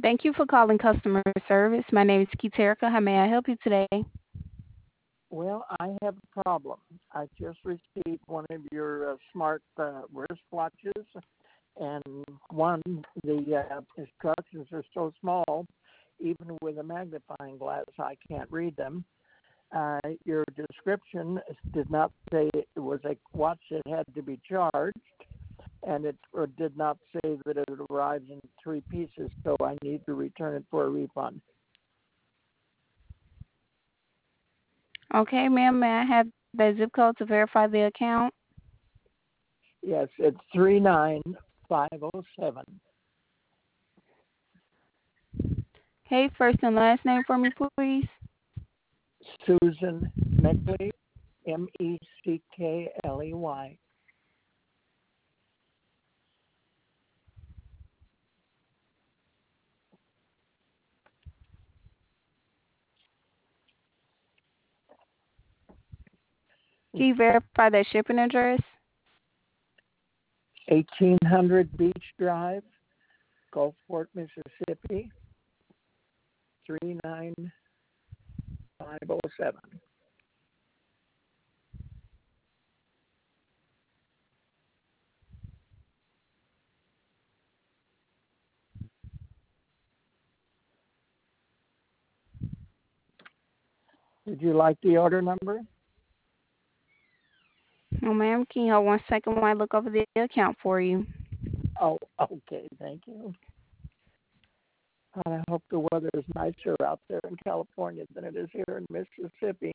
Thank you for calling customer service. My name is Keterica. How may I help you today? Well, I have a problem. I just received one of your smart wristwatches, and one, the instructions are so small, even with a magnifying glass, I can't read them. Your description did not say it was a watch that had to be charged, and it did not say that it arrives in three pieces, so I need to return it for a refund. Okay, ma'am, may I have the zip code to verify the account? Yes, it's 39507. Okay, first and last name for me, please. Susan Meckley, Meckley. Can you verify that shipping address? 1800 Beach Drive, Gulfport, Mississippi, 39507. Did you like the order number? Oh, ma'am, can you hold 1 second while I look over the account for you? Oh, okay, thank you. I hope the weather is nicer out there in California than it is here in Mississippi.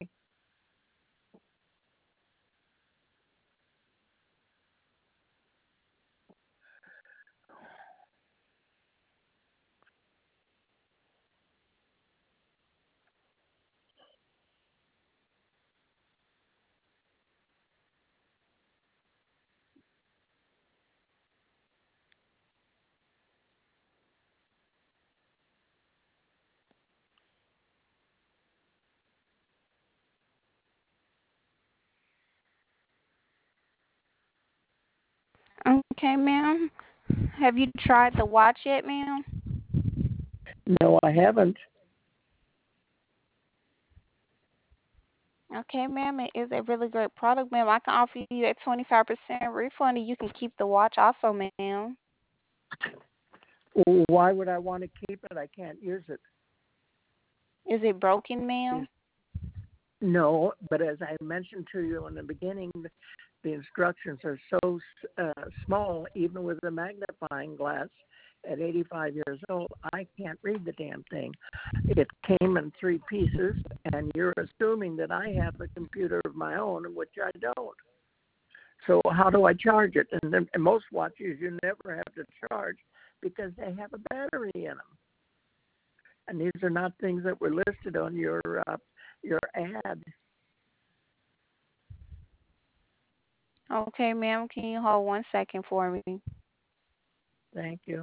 Okay, ma'am. Have you tried the watch yet, ma'am? No, I haven't. Okay, ma'am, it is a really great product, ma'am. I can offer you a 25% refund and you can keep the watch also, ma'am. Why would I want to keep it? I can't use it. Is it broken, ma'am? No, but as I mentioned to you in the beginning, the instructions are so small, even with a magnifying glass. At 85 years old, I can't read the damn thing. It came in three pieces, and you're assuming that I have a computer of my own, which I don't. So how do I charge it? And most watches you never have to charge because they have a battery in them. And these are not things that were listed on your ad. Okay, ma'am, can you hold 1 second for me? Thank you.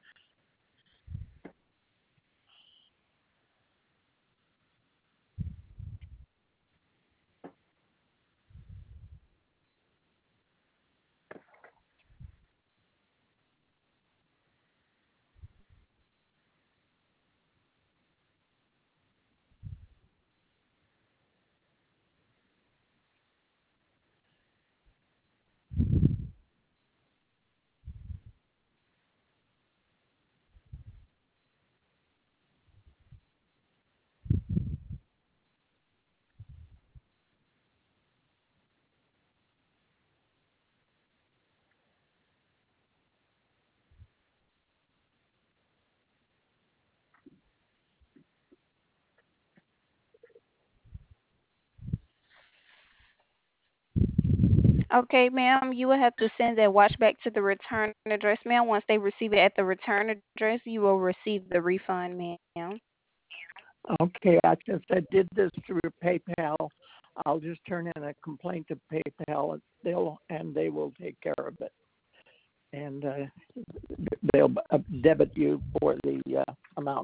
Okay, ma'am, you will have to send that watch back to the return address, ma'am. Once they receive it at the return address, you will receive the refund, ma'am. Okay, since I did this through PayPal, I'll just turn in a complaint to PayPal, and they will take care of it, and they'll debit you for the amount.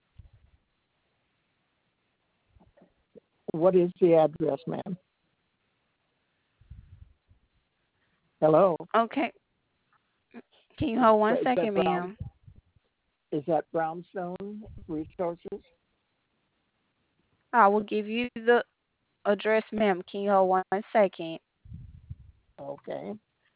What is the address, ma'am? Hello. Okay, can you hold one But second, but I'll ma'am? Is that Brownstone Resources? I will give you the address, ma'am. Can you hold 1 second? Okay.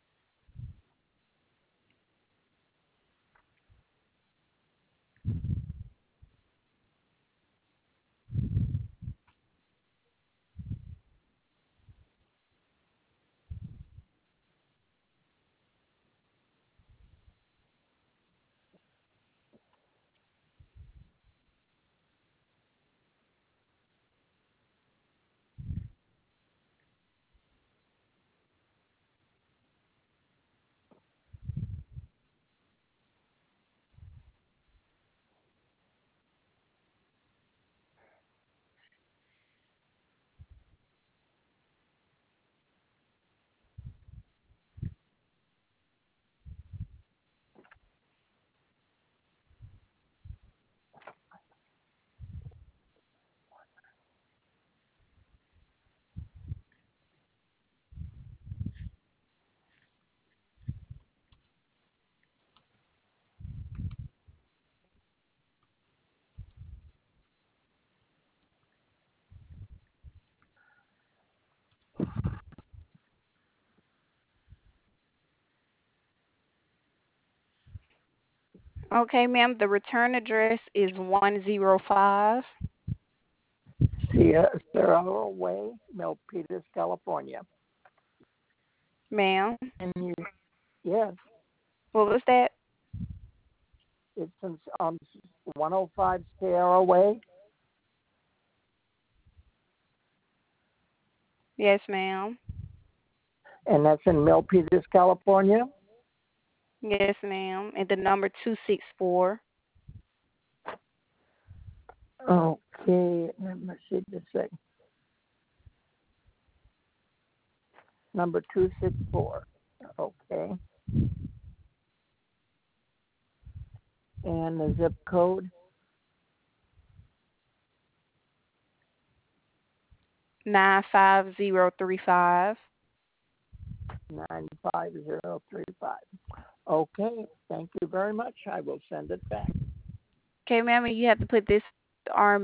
Okay, ma'am. The return address is 105. Sierra Way, Milpitas, California. Ma'am. And you, yes, What was that? it's on 105 Sierra Way. Yes, ma'am. And that's in Milpitas, California. Yes, ma'am. And the number 264. Okay, let me see this thing. Number 264. Okay. And the zip code? 95035. 95035. Okay, thank you very much. I will send it back. Okay, ma'am. And you have to put this RMA